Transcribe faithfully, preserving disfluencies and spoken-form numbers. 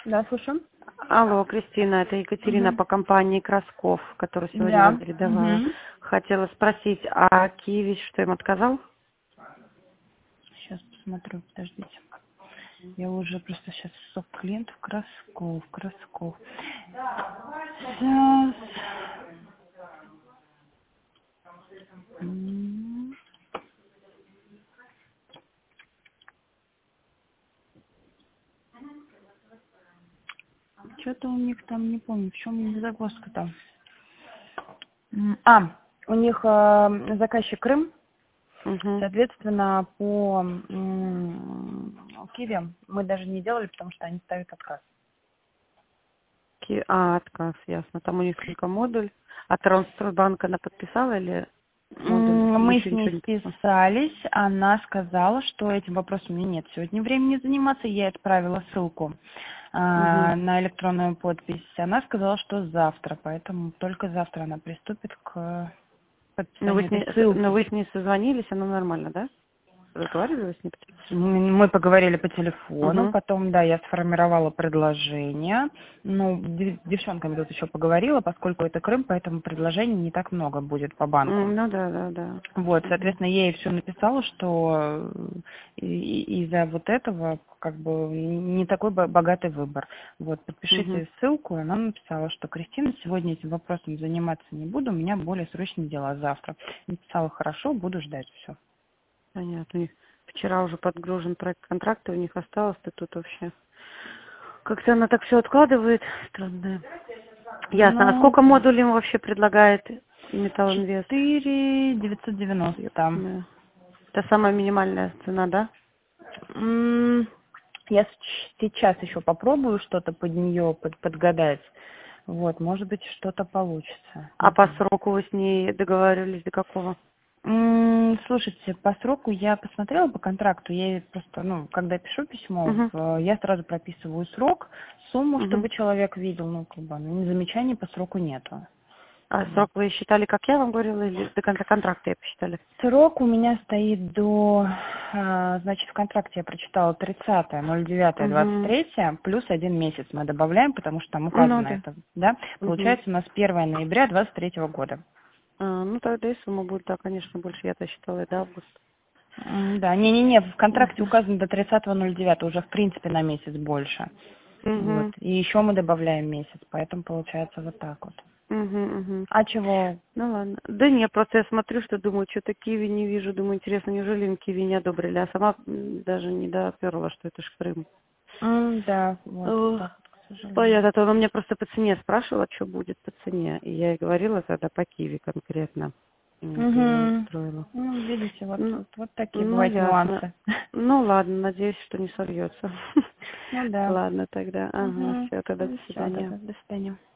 Да, слушаю. Алло, Кристина, это Екатерина Угу. по компании Красков, которая сегодня Да. вам передавала. Угу. Хотела спросить, а Киевич что им отказал? Сейчас посмотрю, подождите. Я уже просто сейчас сок клиентов. Красков, Красков. Сейчас. Что-то у них там, не помню, в чем загвоздка там. М, А, у них э, заказчик Крым. Угу. Соответственно, по м, Киеве мы даже не делали, потому что они ставят отказ. Ки... А, отказ, ясно. Там у них только модуль. А Транстройбанк она подписала или модуль М, Мы еще с ничего ней не подписала? списались, она сказала, что этим вопросом у меня нет сегодня времени заниматься, я ей отправила ссылку Угу. а, на электронную подпись. Она сказала, что завтра, поэтому только завтра она приступит к Ну вы подписанию с этой ней, ну ссылки. вы с ней созвонились, она нормально, да? Разговаривали с ней? М, Мы поговорили по телефону, Угу. потом, да, я сформировала предложение. Ну, дев- с девчонками тут еще поговорила, поскольку это Крым, поэтому предложений не так много будет по банку. Ну да, да, да. Вот, Угу. соответственно, я ей все написала, что э, и- и- из-за вот этого как бы не такой бо- богатый выбор. Вот, Угу. подпишите ссылку, и она написала, что Кристина, сегодня этим вопросом заниматься не буду, у меня более срочные дела завтра. Написала, хорошо, буду ждать все. Понятно. У них вчера уже подгружен проект контракта, у них осталось-то тут вообще. Как-то она так все откладывает. Странная. Ясно. А Ну, сколько модулей ему вообще предлагает Металл Инвест? четыре девятьсот девяносто. Ёпрст. Это самая минимальная цена, да? М, Я с- сейчас еще попробую что-то под нее под, подгадать. Вот, может быть, что-то получится. А Не по знаю. сроку вы с ней договаривались до какого? М, Слушайте, по сроку я посмотрела по контракту, я ей просто, ну, когда пишу письмо, Угу. в- я сразу прописываю срок, сумму, Угу. чтобы человек видел, ну, как бы, ну, замечаний по сроку нету. А Вот. срок вы считали, как я вам говорила, или до конца контракта я посчитали? Срок у меня стоит до, а, значит, в контракте я прочитала тридцатое ноль девятое двадцать Угу. третье плюс один месяц мы добавляем, потому что там Ну указано да. это, да? Угу. Получается у нас первое ноября двадцать третьего года. А, ну тогда и сумма будет, да, конечно, больше. Я-то считала, это август. М, Да, не-не-не, в контракте Угу. указано до тридцатого ноль девятого, уже в принципе на месяц больше. Вот. Угу. И еще мы добавляем месяц, поэтому получается вот так вот. Угу. Угу. А чего? Ну ладно. Да нет, просто я смотрю, что думаю, что-то киви не вижу. Думаю, интересно, неужели им киви не одобрили? А сама м, даже не доперла, что это ж Крым. М, Да, вот, вот О, так вот, к сожалению. понятно. А то она меня просто по цене спрашивала, что будет по цене. И я ей говорила тогда по киви конкретно. Вот, и ее Угу. устроила. Ну, видите, вот, Ну, вот, вот такие ну, бывают ясно. нюансы. Ну, ладно, надеюсь, что не сольется. Ну да. Ладно тогда. Ага, Угу. все, тогда до Ну все, свидания. тогда до свидания.